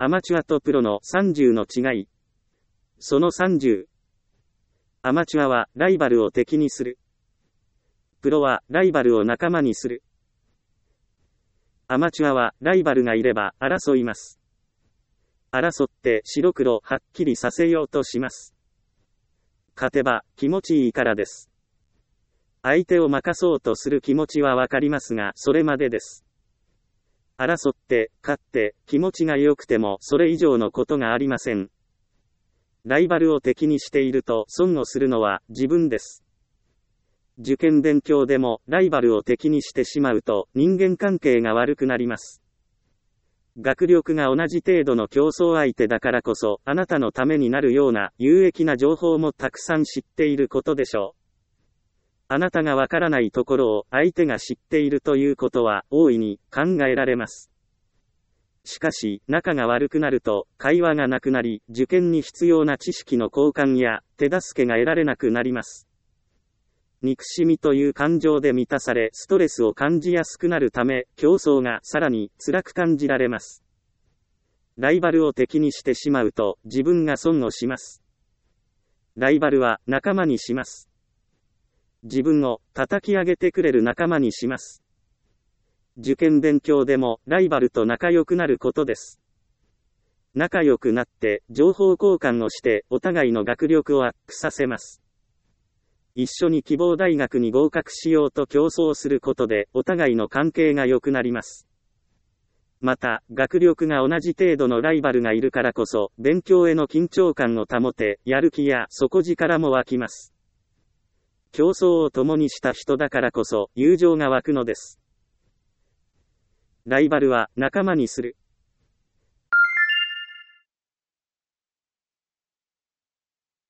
アマチュアとプロの30の違い。その30。アマチュアはライバルを敵にする。プロはライバルを仲間にする。アマチュアはライバルがいれば争います。争って白黒はっきりさせようとします。勝てば気持ちいいからです。相手を負かそうとする気持ちはわかりますが、それまでです。争って、勝って、気持ちが良くてもそれ以上のことがありません。ライバルを敵にしていると損をするのは自分です。受験勉強でもライバルを敵にしてしまうと人間関係が悪くなります。学力が同じ程度の競争相手だからこそ、あなたのためになるような有益な情報もたくさん知っていることでしょう。あなたがわからないところを相手が知っているということは大いに考えられます。しかし、仲が悪くなると会話がなくなり、受験に必要な知識の交換や手助けが得られなくなります。憎しみという感情で満たされ、ストレスを感じやすくなるため、競争がさらに辛く感じられます。ライバルを敵にしてしまうと自分が損をします。ライバルは仲間にします。自分を叩き上げてくれる仲間にします。受験勉強でもライバルと仲良くなることです。仲良くなって情報交換をしてお互いの学力をアップさせます。一緒に希望大学に合格しようと競争することでお互いの関係が良くなります。また、学力が同じ程度のライバルがいるからこそ、勉強への緊張感を保て、やる気や底力も湧きます。競争を共にした人だからこそ、友情が湧くのです。ライバルは仲間にする。